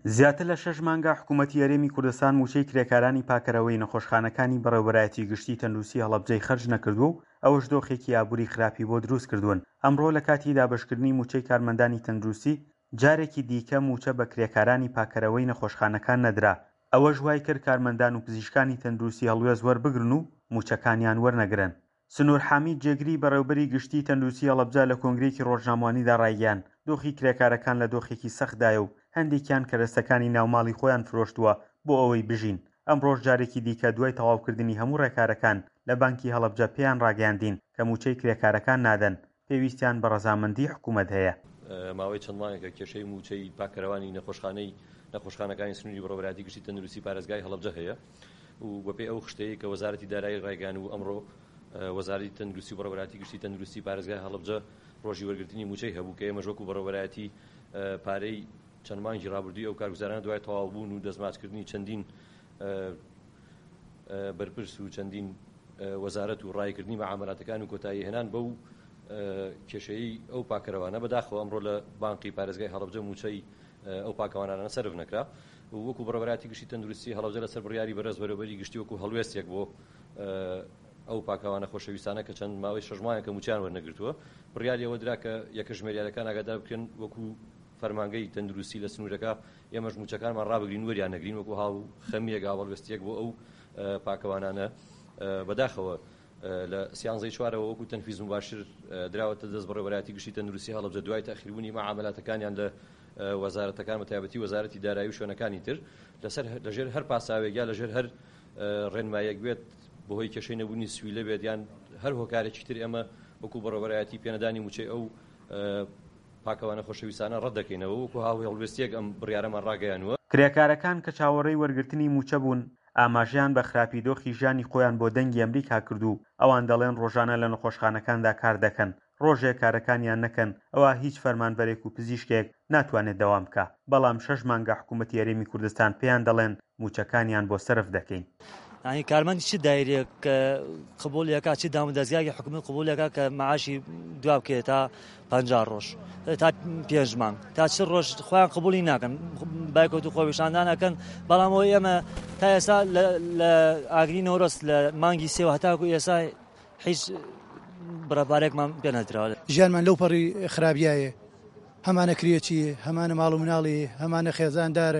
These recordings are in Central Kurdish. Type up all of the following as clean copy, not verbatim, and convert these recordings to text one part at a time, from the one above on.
زیاتر لە 6 مانگە حکوومەتی هەرێمی کوردستان موچەی کرێکارانی پاکەرەوەی نەخۆشخانەکانی بەڕێوەبەرایەتی گشتی تەندروستی هەڵەبجەی خەرج نەکردووە و ئەوەش دۆخێکی ئابووری خراپی بۆ دروست کردوون. ئەمڕۆ لە کاتی دابەشکردنی موچەی کارمەندانی تەندروستی جارێکی دیکە موچە بە کرێکارانی پاکەرەوەی نەخۆشخانەکان نەدرا. ئەوەش وای کرد کارمەندان و پزیشکانی تەندروستی هەڵوێز وەربگرن و موچەکانیان وەرنەگرن. سنوور حامید جێگری بەڕێوەبەری گشتی تەندروستی هەڵەبجە لە کۆنگرێکی ڕۆژنامەوانیدا ڕایگەیاند دۆخی کرێکارەکان لە دۆخێکی سەختدایە و هەندێکیان کەرەستەکانی ناوماڵی خۆیان فرۆشتووە بۆ ئەوەی بژین. ئەمڕۆژ جارێکی دیکە دوای تەواوکردنی هەموو ڕێکارەکان لە بانکی هەڵەبجە پێیان ڕاگەیاندین کە موچەی کرێکارەکان نادەن، پێویستیان بە ڕەزامەندی حکوومەت هەیە. ماوەی چەند مانگێکە کێشەی موچەی پاکەرەوانی نەخۆشخانەکانی سنووری بەڕێوەبەرایەتی گشتی تەندروستی پارێزگای هەڵەبجە هەیە و بەپێی ئەو خشتەیە کە وەزارەتی دارایی ڕایگەیاند و ئەمڕۆ وەزارەتی تەندروستی و بەڕێوەبەرایەتی گشتی تەندروستی پارێزگای هەڵەبجە ڕۆژی وەرگرتنی موچەی هەبوو کە ئێمەش وەکو بەڕێوەبەرایەتی پارەی چەند مانگی ڕابردووی ئەو کارگوزارانە دوای تەواوبوون و دەستماچکردنی چەندین بەرپرس و چەندین وەزارەت و ڕایکردنی مەعامەلاتەکان و کۆتایی هێنان بەو کێشەی ئەو پاکەرەوانە بەداخەوە ئەمڕۆ لە بانقی پارێزگای هەڵەبجە موچەی ئەو پاکەوانانە سەرف نەکرا و وەکو بەڕێوەبەرایەتی گشتی تەندروستی هەڵەبجە لەسەر بڕیاری بەرز بەرەوبەری گشتی وەکو هەڵوێستێک بۆ ئەو پاکەوانە خۆشەویستانە کە چەند ماوەی 6 مانگێکە موچیان وەرنەگرتووە بڕیاری ئەوە درا کە یەکە ژمێریارەکان ئاگادار بکەن وەکو فەرمانگەی تەندروستی لە سنوورەکە ئێمەش موچەکانمان ڕابگرین وەریان نەگرین وەکو هاو خەمیەک هاوڵوێستیەک بۆ ئەو پاکەوانانە. بەداخەوە لە سیانزەی چوارەوە وەکو تەنفیز مباشر دراوەتە دەست بەڕێوەبەرایەتی گشتی تەندروستی هەڵەبجە دوای تەخیربوونی مەعامەلاتەکانیان لە وەزارەتەکان بە تایبەتی وەزارەتی دارایی و شوێنەکانی تر لەژێر هەر پاساوێک یا لەژێر هەر ڕێنمایەک بێت بەهۆی کێشەی نەبوونی سویلە بێت یان هەر هۆکارێکی تر ئێمە وەکو بەڕێوەبەرایەتی پێنەدانی موچەی ئەو پاکەوانە خۆشەویستانە ڕەت دەکەینەوە وەکو هاوی هەڵوێستیەک ئەم بڕیارەمان ڕاگەیانوە. کرێکارەکان کە چاوەڕێی وەرگرتنی موچە بوون ئاماژیان بە خراپی دۆخی ژیانی خۆیان بۆ دەنگی ئەمریکا کردو ئەوان دەڵێن ڕۆژانە لە نەخۆشخانەکاندا کار دەکەن، ڕۆژێک کارەکانیان نەکەن ئەوە هیچ فەرمانبەرێک و پزیشکێک ناتوانێت دەوام بکە. بەڵام 6 مانگە حکوومەتی هەرێمی کوردستان پێیان دەڵێن موچەکانیان بۆ سەرف دەکەین. يعني کارمەندی چی دایرێک قبولەکە چی دامەدەستگای حکومت قبولەکە کە معاشی دوا بکێت تا 50 ڕۆژ تا 5 مانگ تا 40 ڕۆژ خۆیان قبولی ناکەن بایکۆت و خۆپیشاندان ناکەن. بەڵام ئەوە ئێمە تا ئێستا لە ئاگری نەورۆست لە مانگی سێ و هەتاکو ئێستا هیچ بڕەبارێکمان پێ نەدراوە. ژیانمان لەو پەڕی خراپیایە، هەمانە کرێچیە، هەمانە ماڵ و مناڵی، هەمانە خێزاندارە،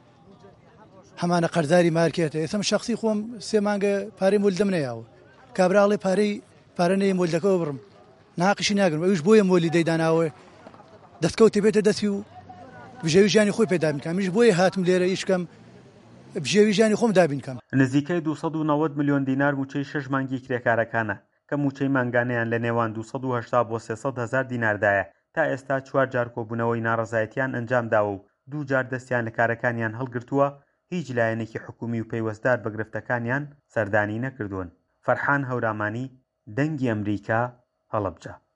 هەمانە قەرزاری مارکێتە. ئێستا شخصی خۆم 3 مانگە پارەی مۆلدەم نەیاوە، کابراڵێ پارە نەیە مۆلدەکەەوە بڕم ناقیشی ناگرم، ئەوش بۆیە مۆلی دەیداناوە دەستکەوتێ بێتە دەستی و بژێوی ژیانی خۆی پێدا بینکەم. میش بۆیە هاتم لێرە ئیشکەم بژێوی ژیانی خۆم دابینکەم. نزیکەی 290 میلیۆن دینار موچەی 6 مانگی کرێکارەکانە کە موچەی مانگانەیان لە نێوان 280 بۆ 300 هزار دیناردایە. تا ئێستا 4 جار کۆبوونەوەی ناڕەزایەتیان ئەنجامداوە و 2 جار دەستیان لە کارەکانیان هەڵگرتووە، هیچ لایەنێکی حکومی و پەیوەستدار بە گرفتەکانیان سەردانی نەکردوون. فەرحان هەورامانی، دەنگی ئەمریکا، هەڵەبجە.